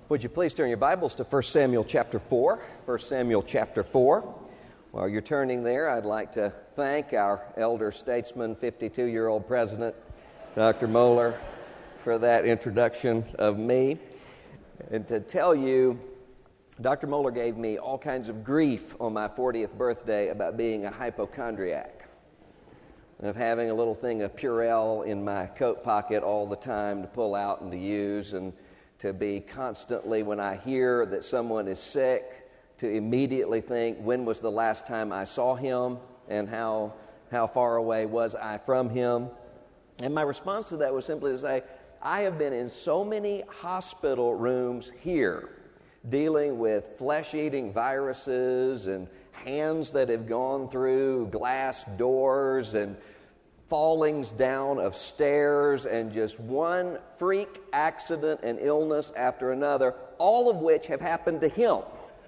Would you please turn your Bibles to 1 Samuel chapter 4? 1 Samuel chapter 4. While you're turning there, I'd like to thank our elder statesman, 52-year-old president, Dr. Moeller, for that introduction of me. And to tell you, Dr. Moeller gave me all kinds of grief on my 40th birthday about being a hypochondriac, of having a little thing of Purell in my coat pocket all the time to pull out and to use, and to be constantly, when I hear that someone is sick, to immediately think, when was the last time I saw him, and how far away was I from him? And my response to that was simply to say, I have been in so many hospital rooms here, dealing with flesh-eating viruses and hands that have gone through glass doors and fallings down of stairs and just one freak accident and illness after another, all of which have happened to him.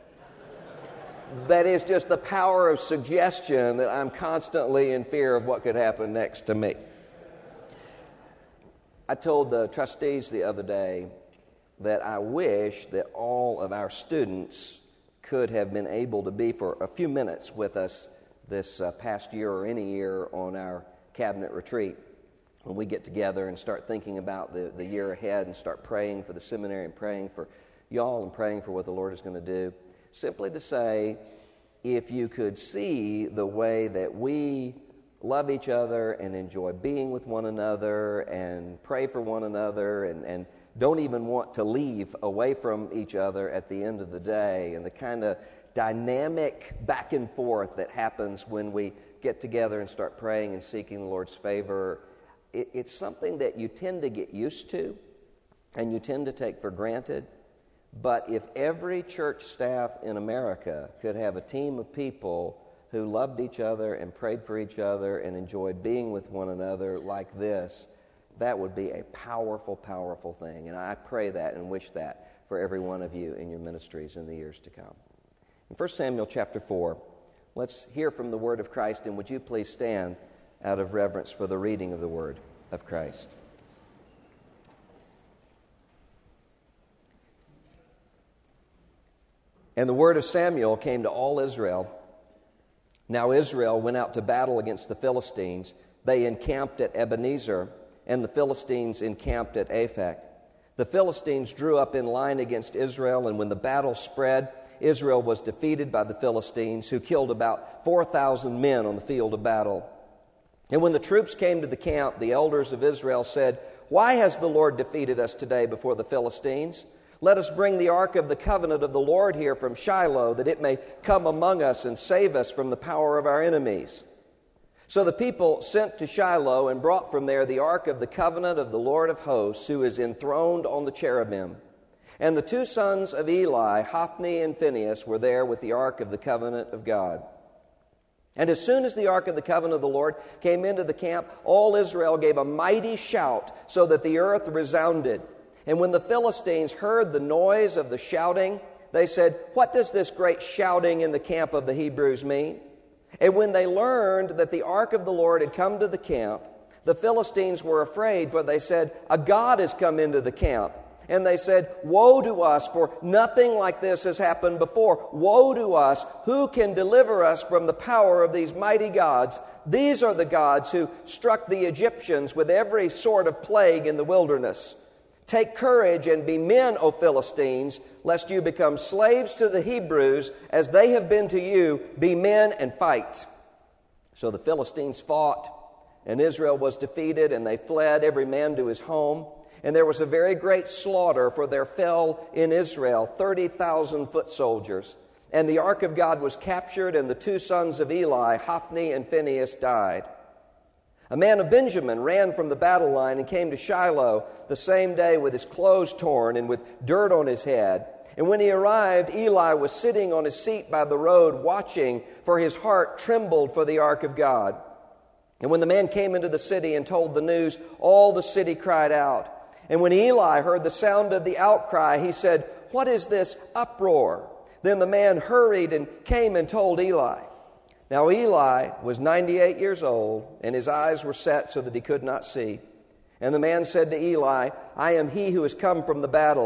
That is just the power of suggestion that I'm constantly in fear of what could happen next to me. I told the trustees the other day that I wish that all of our students could have been able to be for a few minutes with us this past year or any year on our cabinet retreat, when we get together and start thinking about the year ahead and start praying for the seminary and praying for y'all and praying for what the Lord is going to do. Simply to say, if you could see the way that we love each other and enjoy being with one another and pray for one another and don't even want to leave away from each other at the end of the day, and the kind of dynamic back and forth that happens when we get together and start praying and seeking the Lord's favor, it's something that you tend to get used to and you tend to take for granted. But if every church staff in America could have a team of people who loved each other and prayed for each other and enjoyed being with one another like this, that would be a powerful, powerful thing. And I pray that and wish that for every one of you in your ministries in the years to come. In 1 Samuel chapter 4, let's hear from the Word of Christ, and would you please stand out of reverence for the reading of the Word of Christ. And the word of Samuel came to all Israel. Now Israel went out to battle against the Philistines. They encamped at Ebenezer, and the Philistines encamped at Aphek. The Philistines drew up in line against Israel, and when the battle spread, Israel was defeated by the Philistines, who killed about 4,000 men on the field of battle. And when the troops came to the camp, the elders of Israel said, "Why has the Lord defeated us today before the Philistines? Let us bring the ark of the covenant of the Lord here from Shiloh, that it may come among us and save us from the power of our enemies." So the people sent to Shiloh and brought from there the ark of the covenant of the Lord of hosts, who is enthroned on the cherubim. And the two sons of Eli, Hophni and Phinehas, were there with the ark of the covenant of God. And as soon as the ark of the covenant of the Lord came into the camp, all Israel gave a mighty shout, so that the earth resounded. And when the Philistines heard the noise of the shouting, they said, "What does this great shouting in the camp of the Hebrews mean?" And when they learned that the ark of the Lord had come to the camp, the Philistines were afraid, for they said, "A god has come into the camp." And they said, "Woe to us, for nothing like this has happened before. Woe to us, who can deliver us from the power of these mighty gods? These are the gods who struck the Egyptians with every sort of plague in the wilderness. Take courage and be men, O Philistines, lest you become slaves to the Hebrews, as they have been to you. Be men and fight." So the Philistines fought, and Israel was defeated, and they fled, every man to his home. And there was a very great slaughter, for there fell in Israel 30,000 foot soldiers. And the ark of God was captured, and the two sons of Eli, Hophni and Phinehas, died. A man of Benjamin ran from the battle line and came to Shiloh the same day with his clothes torn and with dirt on his head. And when he arrived, Eli was sitting on his seat by the road watching, for his heart trembled for the ark of God. And when the man came into the city and told the news, all the city cried out. And when Eli heard the sound of the outcry, he said, "What is this uproar?" Then the man hurried and came and told Eli. Now Eli was 98 years old, and his eyes were set so that he could not see. And the man said to Eli, "I am he who has come from the battle.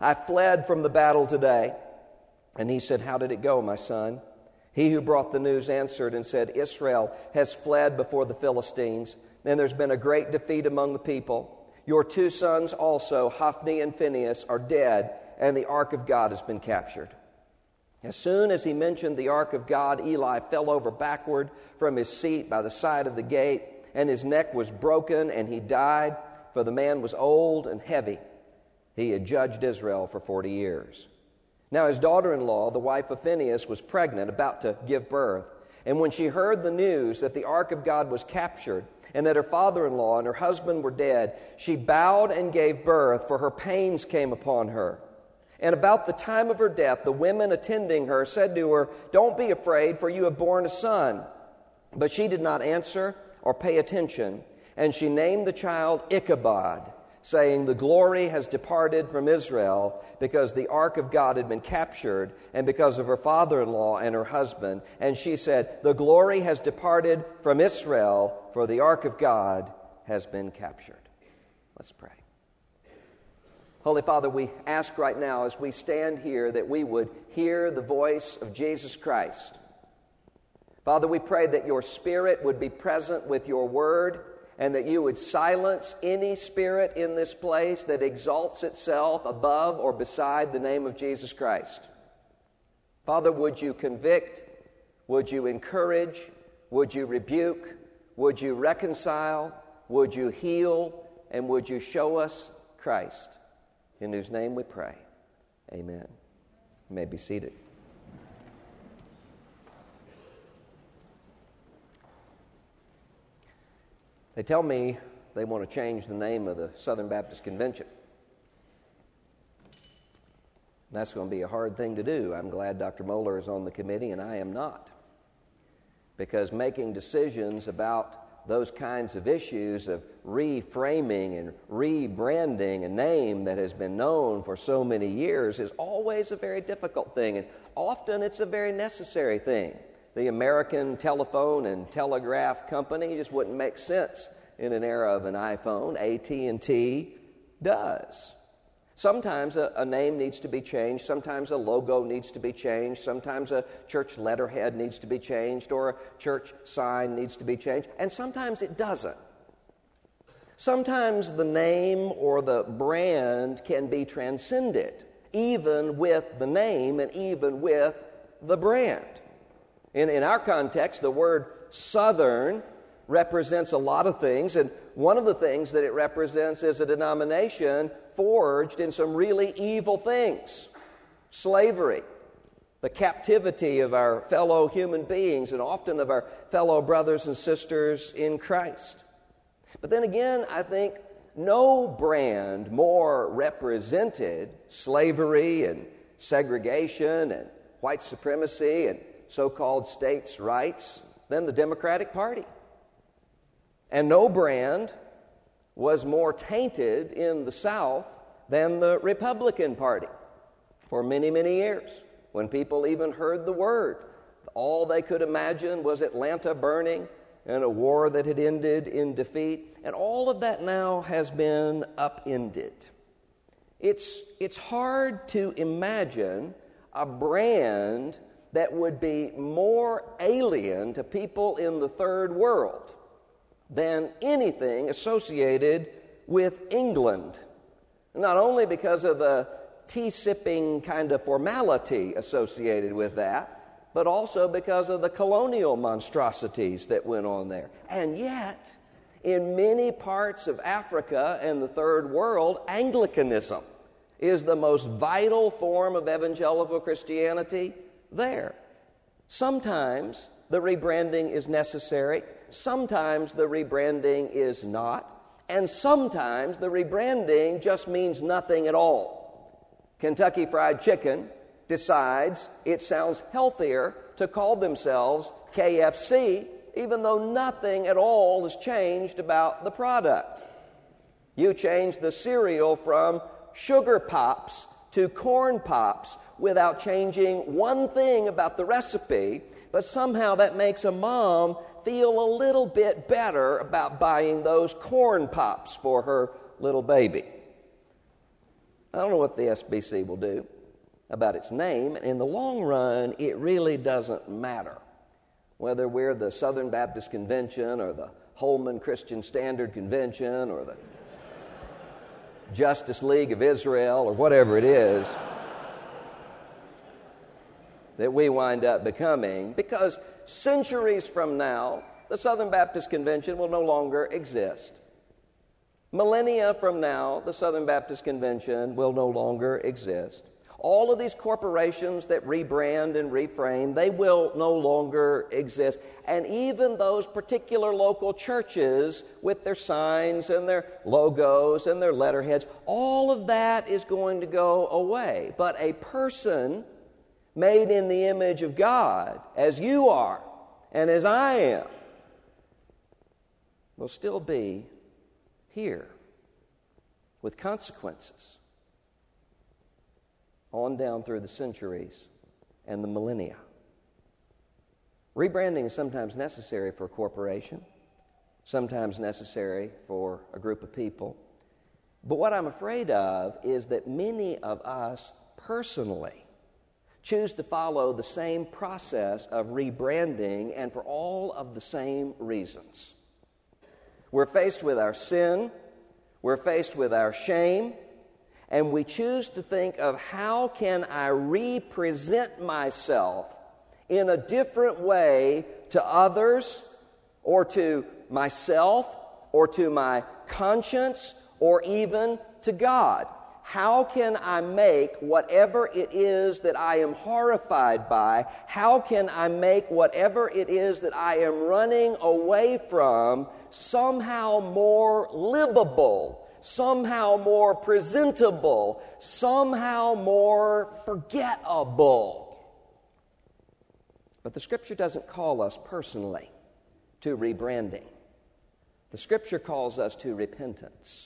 I fled from the battle today." And he said, "How did it go, my son?" He who brought the news answered and said, "Israel has fled before the Philistines, and there's been a great defeat among the people. Your 2 sons also, Hophni and Phinehas, are dead, and the ark of God has been captured." As soon as he mentioned the ark of God, Eli fell over backward from his seat by the side of the gate, and his neck was broken, and he died, for the man was old and heavy. He had judged Israel for 40 years. Now his daughter-in-law, the wife of Phinehas, was pregnant, about to give birth. And when she heard the news that the ark of God was captured and that her father-in-law and her husband were dead, she bowed and gave birth, for her pains came upon her. And about the time of her death, the women attending her said to her, "Don't be afraid, for you have borne a son." But she did not answer or pay attention, and she named the child Ichabod, saying, "The glory has departed from Israel, because the ark of God had been captured, and because of her father-in-law and her husband." And she said, "The glory has departed from Israel, for the ark of God has been captured." Let's pray. Holy Father, we ask right now as we stand here that we would hear the voice of Jesus Christ. Father, we pray that your Spirit would be present with your word, and that you would silence any spirit in this place that exalts itself above or beside the name of Jesus Christ. Father, would you convict? Would you encourage? Would you rebuke? Would you reconcile? Would you heal? And would you show us Christ? In whose name we pray. Amen. You may be seated. They tell me they want to change the name of the Southern Baptist Convention. That's going to be a hard thing to do. I'm glad Dr. Moeller is on the committee and I am not. Because making decisions about those kinds of issues of reframing and rebranding a name that has been known for so many years is always a very difficult thing, and often it's a very necessary thing. The American Telephone and Telegraph Company just wouldn't make sense in an era of an iPhone. AT&T does. Sometimes a name needs to be changed. Sometimes a logo needs to be changed. Sometimes a church letterhead needs to be changed, or a church sign needs to be changed. And sometimes it doesn't. Sometimes the name or the brand can be transcended, even with the name and even with the brand. In our context, the word Southern represents a lot of things, and one of the things that it represents is a denomination forged in some really evil things. Slavery, the captivity of our fellow human beings, and often of our fellow brothers and sisters in Christ. But then again, I think no brand more represented slavery and segregation and white supremacy and so-called states' rights than the Democratic Party. And no brand was more tainted in the South than the Republican Party for many, many years. When people even heard the word, all they could imagine was Atlanta burning and a war that had ended in defeat. And all of that now has been upended. It's hard to imagine a brand that would be more alien to people in the third world than anything associated with England. Not only because of the tea-sipping kind of formality associated with that, but also because of the colonial monstrosities that went on there. And yet, in many parts of Africa and the third world, Anglicanism is the most vital form of evangelical Christianity there. Sometimes the rebranding is necessary, sometimes the rebranding is not, and sometimes the rebranding just means nothing at all. Kentucky Fried Chicken decides it sounds healthier to call themselves KFC, even though nothing at all has changed about the product. You change the cereal from Sugar Pops to Corn Pops without changing one thing about the recipe, but somehow that makes a mom feel a little bit better about buying those Corn Pops for her little baby. I don't know what the SBC will do about its name. In the long run, it really doesn't matter whether we're the Southern Baptist Convention or the Holman Christian Standard Convention or the Justice League of Israel or whatever it is that we wind up becoming, because centuries from now, the Southern Baptist Convention will no longer exist. Millennia from now, the Southern Baptist Convention will no longer exist. All of these corporations that rebrand and reframe, they will no longer exist. And even those particular local churches with their signs and their logos and their letterheads, all of that is going to go away. But a person made in the image of God, as you are and as I am, will still be here with consequences on down through the centuries and the millennia. Rebranding is sometimes necessary for a corporation, sometimes necessary for a group of people. But what I'm afraid of is that many of us personally choose to follow the same process of rebranding, and for all of the same reasons. We're faced with our sin, we're faced with our shame, and we choose to think of how can I represent myself in a different way to others, or to myself, or to my conscience, or even to God. How can I make whatever it is that I am horrified by, how can I make whatever it is that I am running away from somehow more livable, somehow more presentable, somehow more forgettable? But the Scripture doesn't call us personally to rebranding. The Scripture calls us to repentance.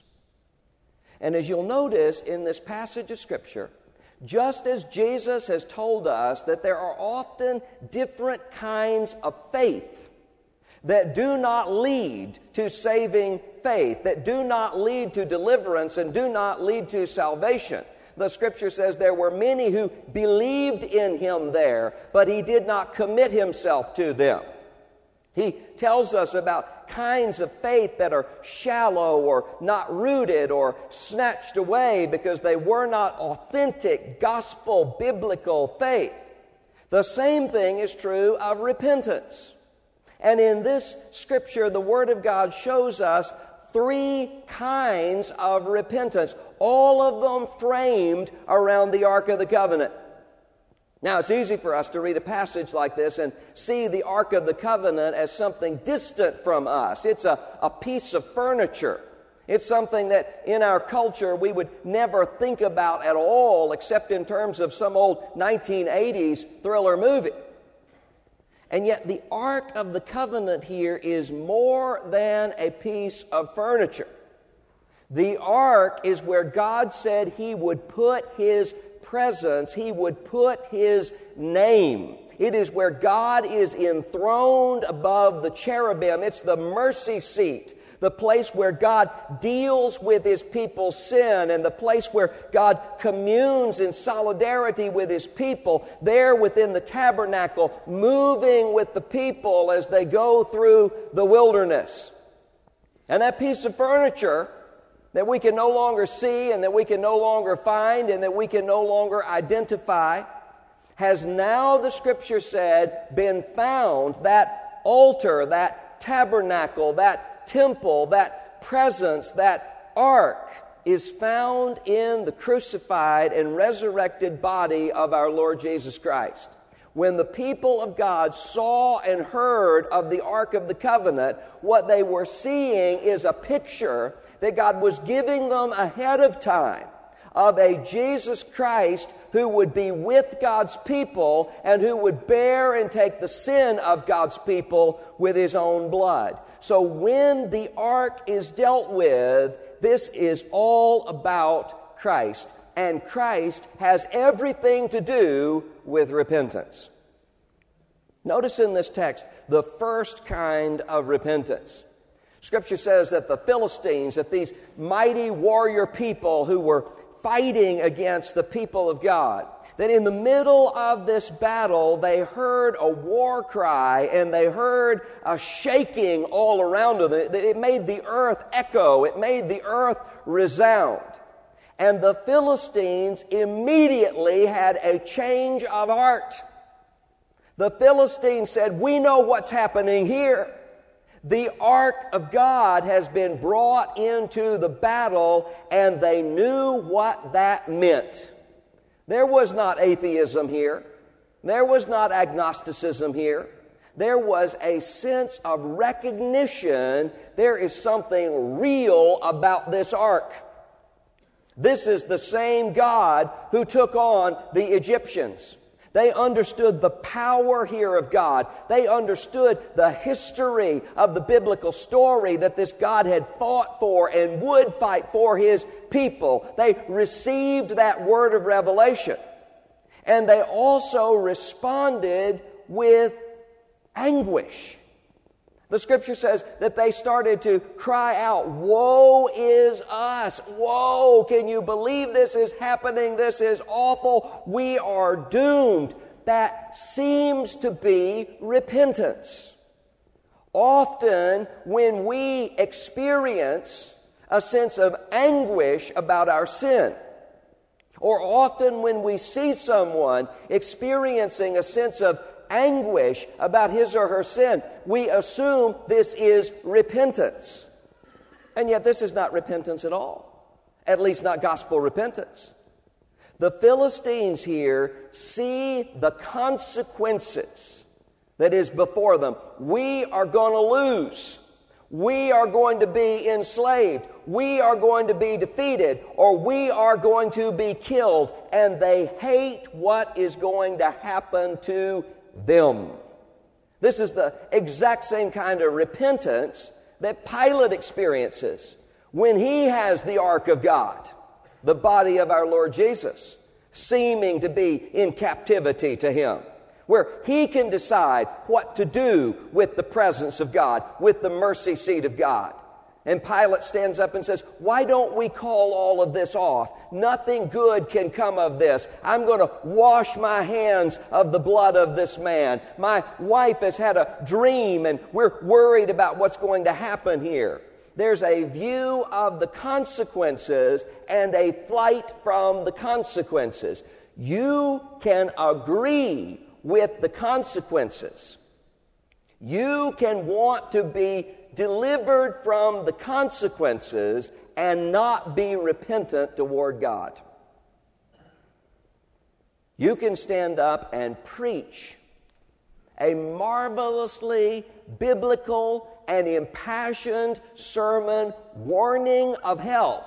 And as you'll notice in this passage of Scripture, just as Jesus has told us that there are often different kinds of faith that do not lead to saving faith, that do not lead to deliverance and do not lead to salvation. The Scripture says there were many who believed in Him there, but He did not commit Himself to them. He tells us about kinds of faith that are shallow or not rooted or snatched away because they were not authentic, gospel, biblical faith. The same thing is true of repentance. And in this Scripture, the Word of God shows us three kinds of repentance, all of them framed around the Ark of the Covenant. Now, it's easy for us to read a passage like this and see the Ark of the Covenant as something distant from us. It's a piece of furniture. It's something that in our culture we would never think about at all except in terms of some old 1980s thriller movie. And yet the Ark of the Covenant here is more than a piece of furniture. The Ark is where God said He would put His presence, He would put His name. It is where God is enthroned above the cherubim. It's the mercy seat, the place where God deals with His people's sin, and the place where God communes in solidarity with His people, there within the tabernacle, moving with the people as they go through the wilderness. And that piece of furniture that we can no longer see and that we can no longer find and that we can no longer identify has now, the Scripture said, been found. That altar, that tabernacle, that temple, that presence, that ark is found in the crucified and resurrected body of our Lord Jesus Christ. When the people of God saw and heard of the Ark of the Covenant, what they were seeing is a picture that God was giving them ahead of time of a Jesus Christ who would be with God's people and who would bear and take the sin of God's people with His own blood. So when the ark is dealt with, this is all about Christ. And Christ has everything to do with repentance. Notice in this text the first kind of repentance. Scripture says that the Philistines, that these mighty warrior people who were fighting against the people of God, that in the middle of this battle, they heard a war cry and they heard a shaking all around them. It made the earth echo. It made the earth resound. And the Philistines immediately had a change of heart. The Philistines said, "We know what's happening here. The ark of God has been brought into the battle," and they knew what that meant. There was not atheism here. There was not agnosticism here. There was a sense of recognition. There is something real about this ark. This is the same God who took on the Egyptians. They understood the power here of God. They understood the history of the biblical story that this God had fought for and would fight for His people. They received that word of revelation. And they also responded with anguish. The Scripture says that they started to cry out, "Woe is us! Woe! Can you believe this is happening? This is awful. We are doomed." That seems to be repentance. Often when we experience a sense of anguish about our sin, or often when we see someone experiencing a sense of anguish about his or her sin, we assume this is repentance. And yet this is not repentance at all. At least not gospel repentance. The Philistines here see the consequences that is before them. We are going to lose. We are going to be enslaved. We are going to be defeated, or we are going to be killed. And they hate what is going to happen to them. This is the exact same kind of repentance that Pilate experiences when he has the ark of God, the body of our Lord Jesus, seeming to be in captivity to him, where he can decide what to do with the presence of God, with the mercy seat of God. And Pilate stands up and says, "Why don't we call all of this off? Nothing good can come of this. I'm going to wash my hands of the blood of this man. My wife has had a dream and we're worried about what's going to happen here." There's a view of the consequences and a flight from the consequences. You can agree with the consequences. You can want to be delivered from the consequences and not be repentant toward God. You can stand up and preach a marvelously biblical and impassioned sermon warning of hell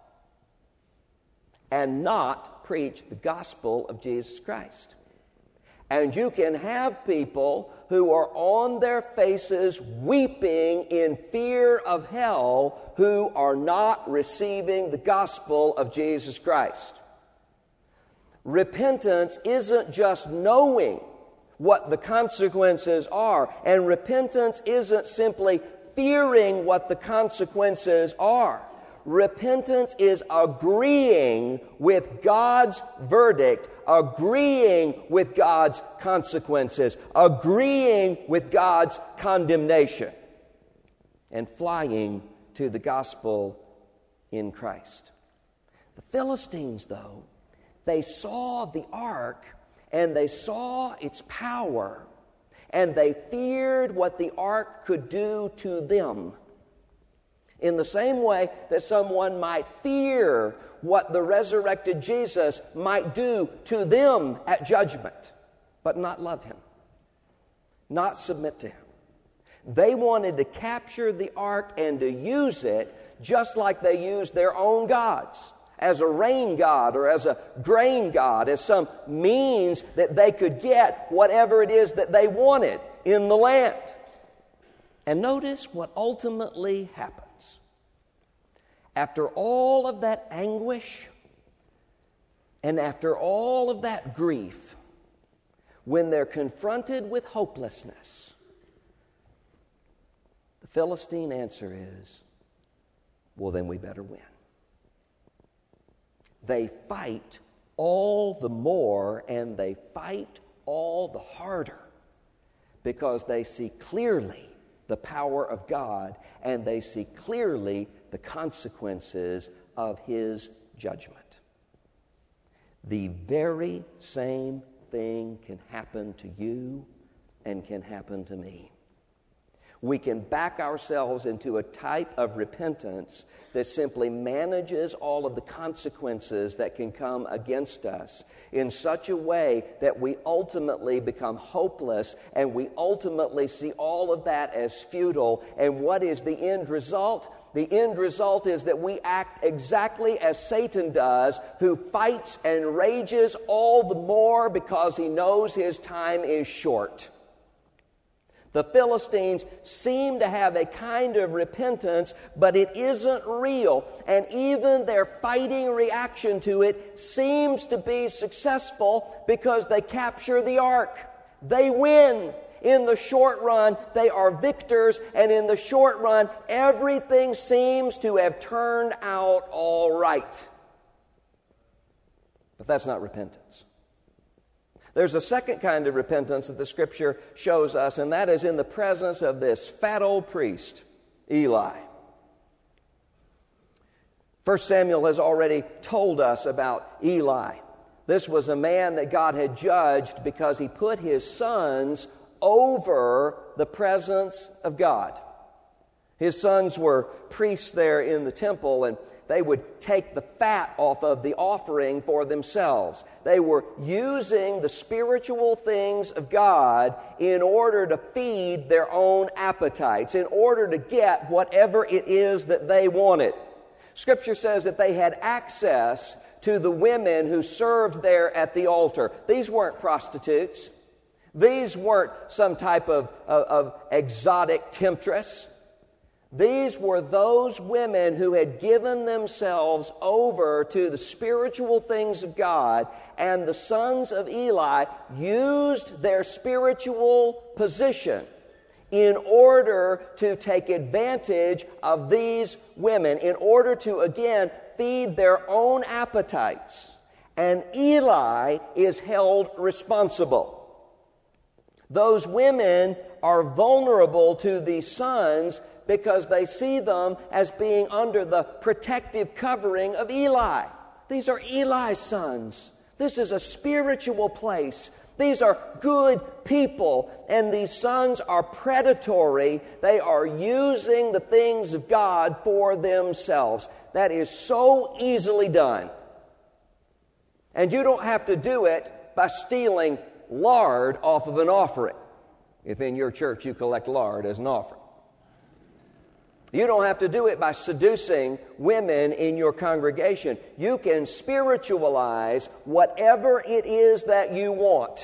and not preach the gospel of Jesus Christ. And you can have people who are on their faces weeping in fear of hell who are not receiving the gospel of Jesus Christ. Repentance isn't just knowing what the consequences are, and repentance isn't simply fearing what the consequences are. Repentance is agreeing with God's verdict, agreeing with God's consequences, agreeing with God's condemnation, and flying to the gospel in Christ. The Philistines, though, they saw the ark and they saw its power, and they feared what the ark could do to them. In the same way that someone might fear what the resurrected Jesus might do to them at judgment, but not love him, not submit to him. They wanted to capture the ark and to use it just like they used their own gods, as a rain god or as a grain god, as some means that they could get whatever it is that they wanted in the land. And notice what ultimately happened. After all of that anguish and after all of that grief, when they're confronted with hopelessness, the Philistine answer is, well, then we better win. they fight all the more and they fight all the harder because they see clearly the power of God and they see clearly the consequences of His judgment. The very same thing can happen to you and can happen to me. We can back ourselves into a type of repentance that simply manages all of the consequences that can come against us in such a way that we ultimately become hopeless and we ultimately see all of that as futile. And what is the end result? The end result is that we act exactly as Satan does, who fights and rages all the more because he knows his time is short. The Philistines seem to have a kind of repentance, but it isn't real. And even their fighting reaction to it seems to be successful because they capture the ark. They win. In the short run, they are victors, and in the short run, everything seems to have turned out all right. But that's not repentance. There's a second kind of repentance that the Scripture shows us, and that is in the presence of this fat old priest, Eli. 1 Samuel has already told us about Eli. This was a man that God had judged because he put his sons over the presence of God. His sons were priests there in the temple, and they would take the fat off of the offering for themselves. They were using the spiritual things of God in order to feed their own appetites, in order to get whatever it is that they wanted. Scripture says that they had access to the women who served there at the altar. These weren't prostitutes. These weren't some type of exotic temptress. These were those women who had given themselves over to the spiritual things of God, and the sons of Eli used their spiritual position in order to take advantage of these women, in order to, again, feed their own appetites. And Eli is held responsible. Those women are vulnerable to these sons because they see them as being under the protective covering of Eli. These are Eli's sons. This is a spiritual place. These are good people, and these sons are predatory. They are using the things of God for themselves. That is so easily done. And you don't have to do it by stealing lard off of an offering, if in your church you collect lard as an offering. You don't have to do it by seducing women in your congregation. You can spiritualize whatever it is that you want.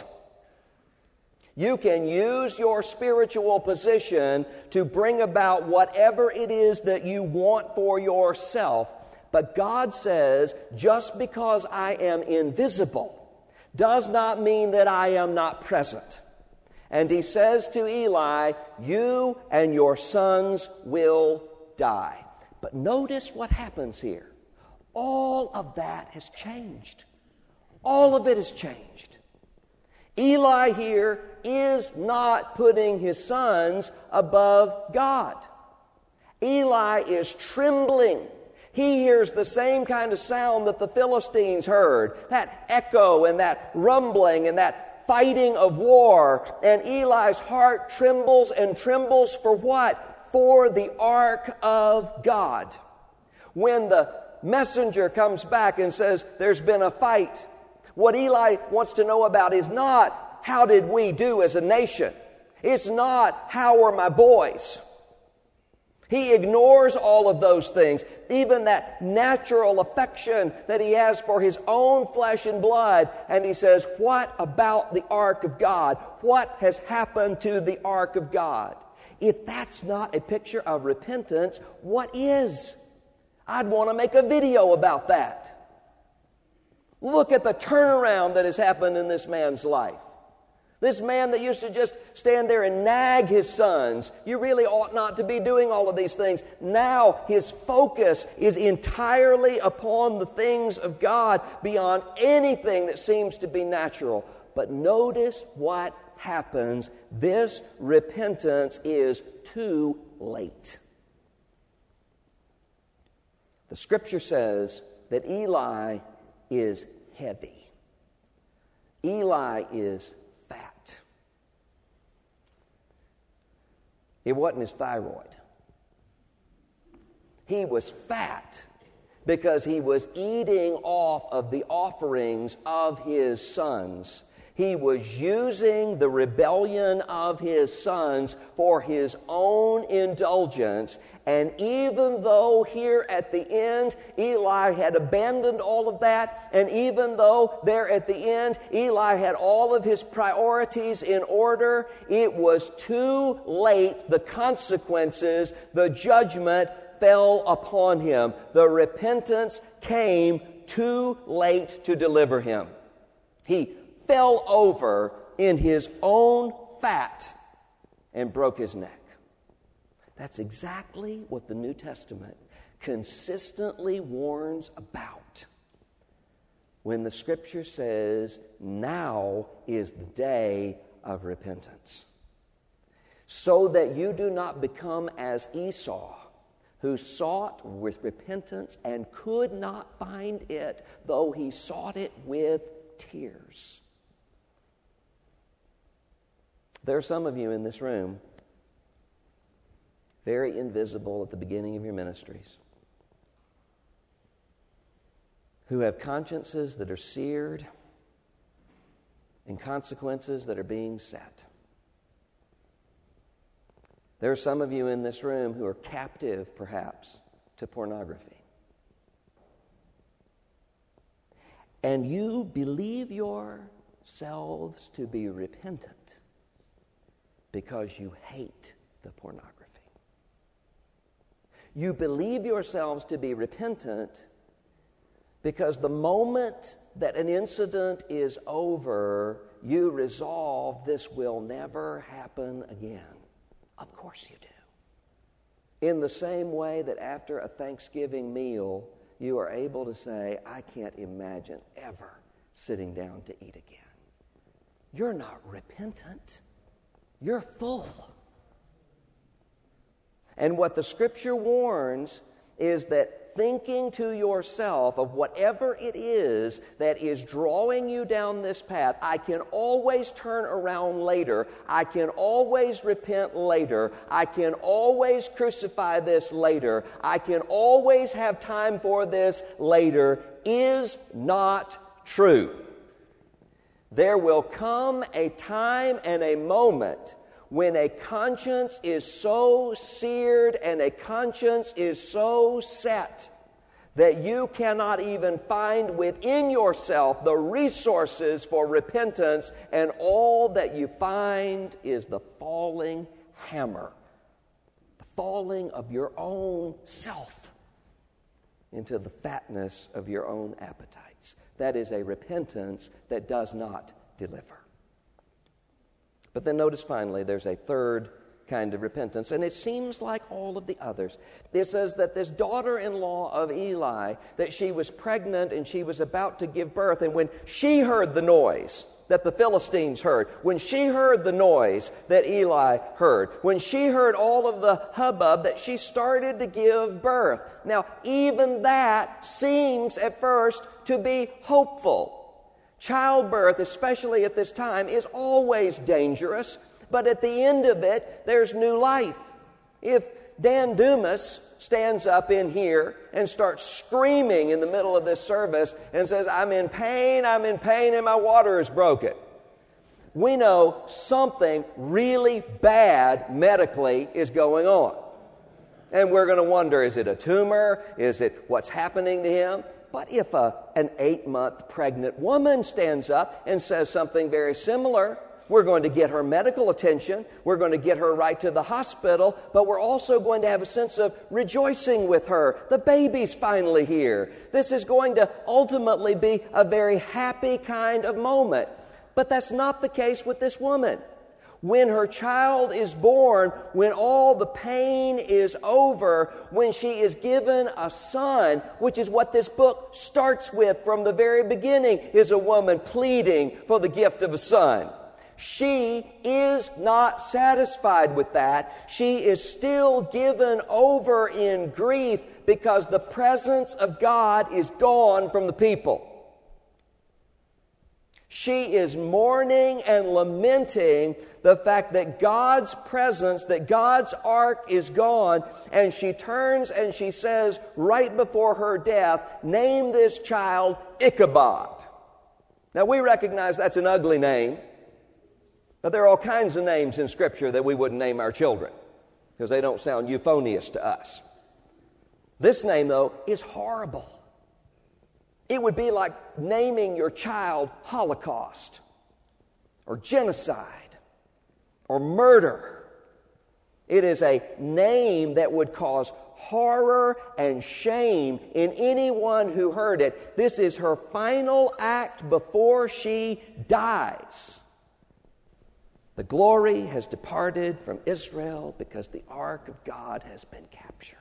You can use your spiritual position to bring about whatever it is that you want for yourself. But God says, just because I am invisible does not mean that I am not present. And He says to Eli, you and your sons will die. But notice what happens here. All of that has changed. All of it has changed. Eli here is not putting his sons above God. Eli is trembling. He hears the same kind of sound that the Philistines heard, that echo and that rumbling and that fighting of war. And Eli's heart trembles and trembles for what? For the ark of God. When the messenger comes back and says, there's been a fight, what Eli wants to know about is not, how did we do as a nation? It's not, how are my boys? He ignores all of those things, even that natural affection that he has for his own flesh and blood. And he says, what about the ark of God? What has happened to the ark of God? If that's not a picture of repentance, what is? I'd want to make a video about that. Look at the turnaround that has happened in this man's life. This man that used to just stand there and nag his sons, you really ought not to be doing all of these things. Now his focus is entirely upon the things of God beyond anything that seems to be natural. But notice what happens. This repentance is too late. The Scripture says that Eli is heavy. Eli is fat. It wasn't his thyroid. He was fat because he was eating off of the offerings of his sons. He was using the rebellion of his sons for his own indulgence. And even though here at the end, Eli had abandoned all of that, and even though there at the end, Eli had all of his priorities in order, it was too late. The consequences, the judgment fell upon him. The repentance came too late to deliver him. He fell over in his own fat and broke his neck. That's exactly what the New Testament consistently warns about when the Scripture says, now is the day of repentance. So that you do not become as Esau, who sought with repentance and could not find it, though he sought it with tears. There are some of you in this room, very invisible at the beginning of your ministries, who have consciences that are seared and consequences that are being set. There are some of you in this room who are captive, perhaps, to pornography. And you believe yourselves to be repentant because you hate the pornography. You believe yourselves to be repentant because the moment that an incident is over, you resolve this will never happen again. Of course you do. In the same way that after a Thanksgiving meal, you are able to say, I can't imagine ever sitting down to eat again. You're not repentant. You're full. And what the Scripture warns is that thinking to yourself of whatever it is that is drawing you down this path, I can always turn around later. I can always repent later. I can always crucify this later. I can always have time for this later, is not true. There will come a time and a moment when a conscience is so seared and a conscience is so set that you cannot even find within yourself the resources for repentance, and all that you find is the falling hammer, the falling of your own self into the fatness of your own appetites. That is a repentance that does not deliver. But then notice finally, there's a third kind of repentance, and it seems like all of the others. It says that this daughter-in-law of Eli, that she was pregnant and she was about to give birth, and when she heard the noise that the Philistines heard, when she heard the noise that Eli heard, when she heard all of the hubbub, that she started to give birth. Now, even that seems at first to be hopeful. Childbirth, especially at this time, is always dangerous, but at the end of it, there's new life. If Dan Dumas stands up in here and starts screaming in the middle of this service and says, I'm in pain, and my water is broken, we know something really bad medically is going on. And we're going to wonder, is it a tumor? Is it what's happening to him? But if an 8-month pregnant woman stands up and says something very similar, we're going to get her medical attention. We're going to get her right to the hospital, but we're also going to have a sense of rejoicing with her. The baby's finally here. This is going to ultimately be a very happy kind of moment. But that's not the case with this woman. When her child is born, when all the pain is over, when she is given a son, which is what this book starts with from the very beginning, is a woman pleading for the gift of a son. She is not satisfied with that. She is still given over in grief because the presence of God is gone from the people. She is mourning and lamenting the fact that God's presence, that God's ark is gone, and she turns and she says right before her death, "Name this child Ichabod." Now we recognize that's an ugly name, but there are all kinds of names in Scripture that we wouldn't name our children because they don't sound euphonious to us. This name, though, is horrible. It would be like naming your child Holocaust or genocide or murder. It is a name that would cause horror and shame in anyone who heard it. This is her final act before she dies. The glory has departed from Israel because the ark of God has been captured.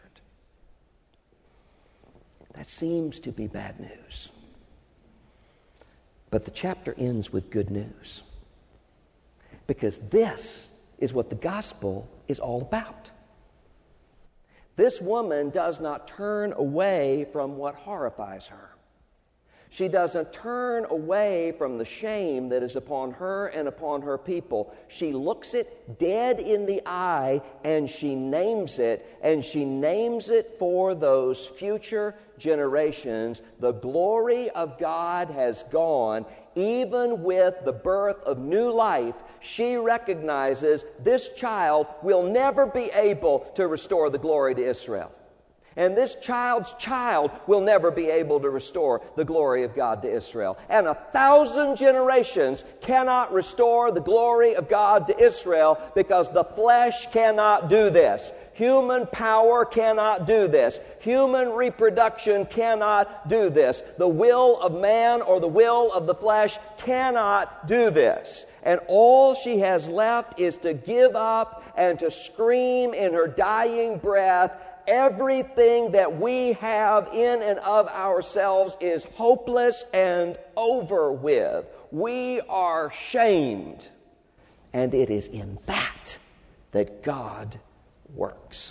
That seems to be bad news. But the chapter ends with good news. Because this is what the gospel is all about. This woman does not turn away from what horrifies her. She doesn't turn away from the shame that is upon her and upon her people. She looks it dead in the eye and she names it, and she names it for those future generations. The glory of God has gone. Even with the birth of new life, she recognizes this child will never be able to restore the glory to Israel. And this child's child will never be able to restore the glory of God to Israel. And 1,000 generations cannot restore the glory of God to Israel because the flesh cannot do this. Human power cannot do this. Human reproduction cannot do this. The will of man or the will of the flesh cannot do this. And all she has left is to give up and to scream in her dying breath, "Everything that we have in and of ourselves is hopeless and over with. We are shamed." And it is in that that God works.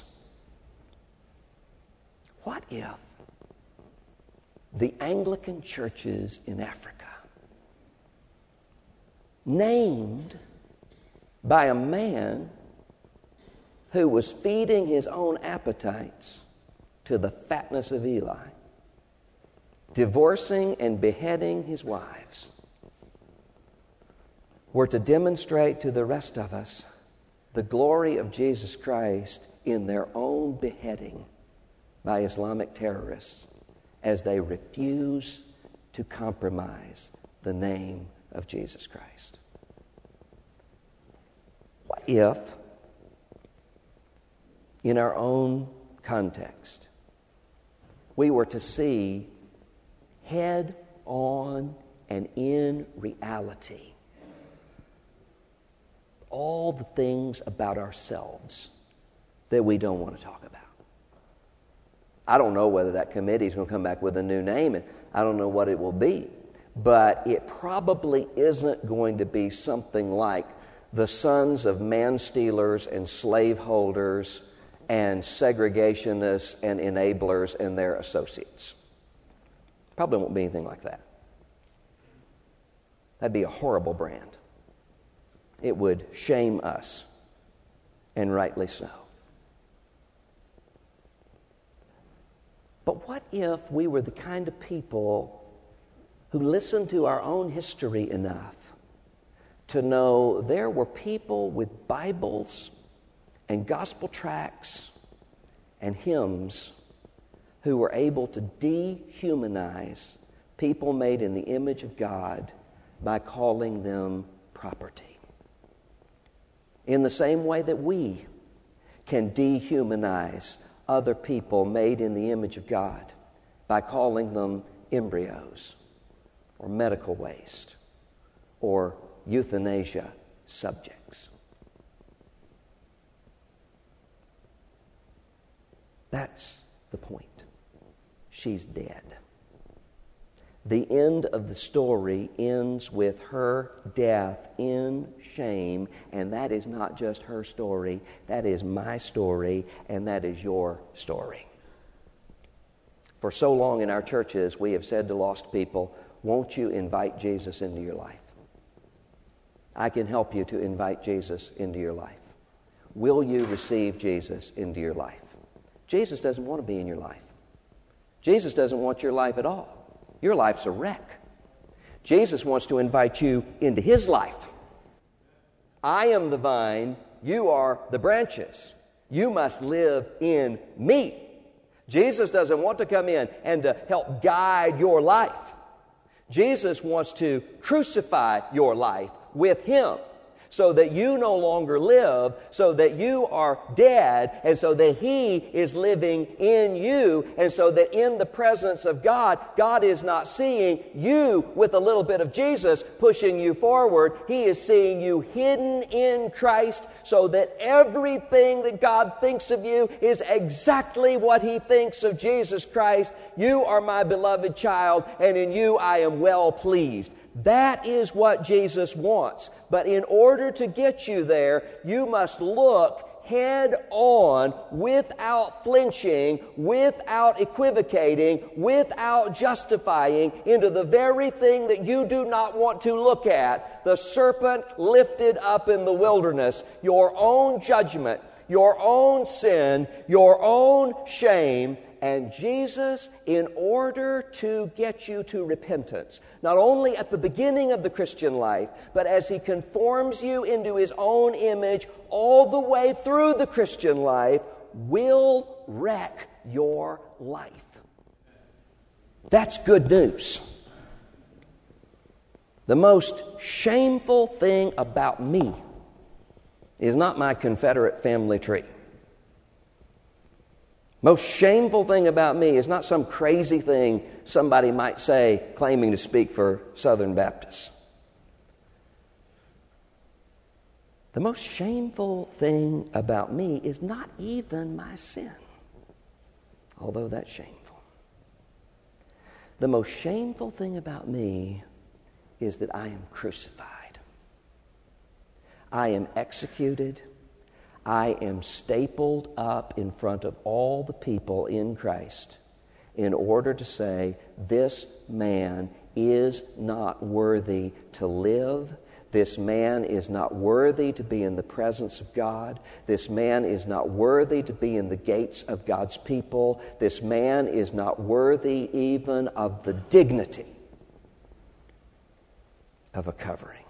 What if the Anglican churches in Africa, named by a man who was feeding his own appetites to the fatness of Eli, divorcing and beheading his wives, were to demonstrate to the rest of us the glory of Jesus Christ in their own beheading by Islamic terrorists as they refuse to compromise the name of Jesus Christ. What if, in our own context, we were to see head on and in reality all the things about ourselves that we don't want to talk about? I don't know whether that committee is going to come back with a new name, and I don't know what it will be, but it probably isn't going to be something like the sons of man-stealers and slaveholders and segregationists and enablers and their associates. Probably won't be anything like that. That'd be a horrible brand. It would shame us, and rightly so. But what if we were the kind of people who listened to our own history enough to know there were people with Bibles and gospel tracts and hymns who were able to dehumanize people made in the image of God by calling them property? In the same way that we can dehumanize other people made in the image of God by calling them embryos or medical waste or euthanasia subjects. That's the point. She's dead. The end of the story ends with her death in shame, and that is not just her story, that is my story, and that is your story. For so long in our churches, we have said to lost people, won't you invite Jesus into your life? I can help you to invite Jesus into your life. Will you receive Jesus into your life? Jesus doesn't want to be in your life. Jesus doesn't want your life at all. Your life's a wreck. Jesus wants to invite you into His life. I am the vine, you are the branches. You must live in me. Jesus doesn't want to come in and to help guide your life. Jesus wants to crucify your life with Him, so that you no longer live, so that you are dead, and so that He is living in you, and so that in the presence of God, God is not seeing you with a little bit of Jesus pushing you forward. He is seeing you hidden in Christ, so that everything that God thinks of you is exactly what He thinks of Jesus Christ. You are my beloved child, and in you I am well pleased. That is what Jesus wants. But in order to get you there, you must look head on, without flinching, without equivocating, without justifying, into the very thing that you do not want to look at, the serpent lifted up in the wilderness, your own judgment, your own sin, your own shame. And Jesus, in order to get you to repentance, not only at the beginning of the Christian life, but as He conforms you into His own image all the way through the Christian life, will wreck your life. That's good news. The most shameful thing about me is not my Confederate family tree. Most shameful thing about me is not some crazy thing somebody might say claiming to speak for Southern Baptists. The most shameful thing about me is not even my sin, although that's shameful. The most shameful thing about me is that I am crucified. I am executed. I am stapled up in front of all the people in Christ in order to say, this man is not worthy to live. This man is not worthy to be in the presence of God. This man is not worthy to be in the gates of God's people. This man is not worthy even of the dignity of a covering.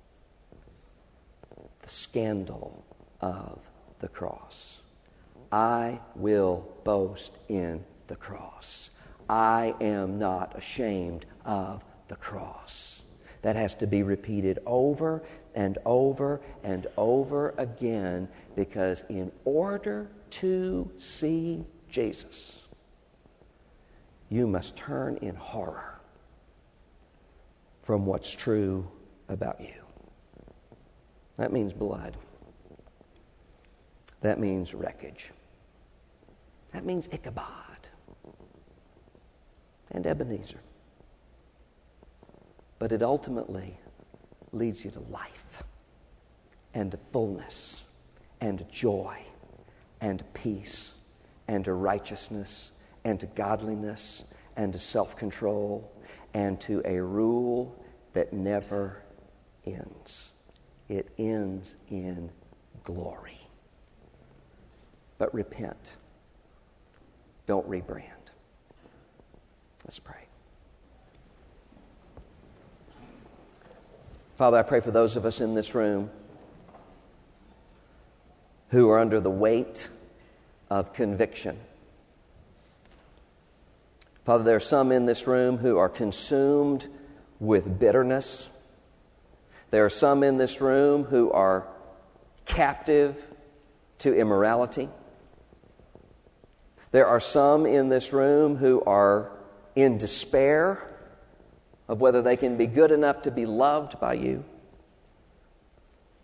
The scandal of the cross. I will boast in the cross. I am not ashamed of the cross. That has to be repeated over and over and over again, because in order to see Jesus, you must turn in horror from what's true about you. That means blood. That means wreckage. That means Ichabod and Ebenezer. But it ultimately leads you to life and to fullness and to joy and to peace and to righteousness and to godliness and to self-control and to a rule that never ends. It ends in glory. But repent. Don't rebrand. Let's pray. Father, I pray for those of us in this room who are under the weight of conviction. Father, there are some in this room who are consumed with bitterness. There are some in this room who are captive to immorality. There are some in this room who are in despair of whether they can be good enough to be loved by you.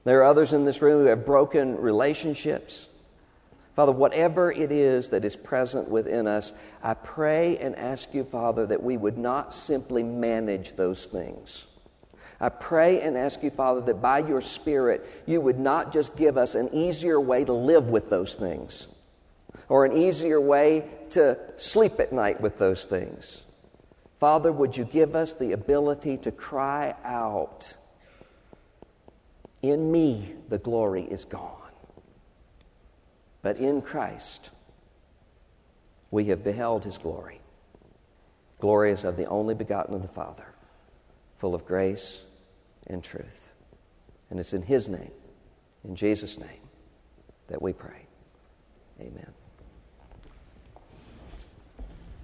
There are others in this room who have broken relationships. Father, whatever it is that is present within us, I pray and ask you, Father, that we would not simply manage those things. I pray and ask you, Father, that by your Spirit, you would not just give us an easier way to live with those things, or an easier way to sleep at night with those things. Father, would you give us the ability to cry out, "In me the glory is gone. But in Christ, we have beheld his glory. Glory is of the only begotten of the Father, full of grace and truth." And it's in his name, in Jesus' name, that we pray. Amen.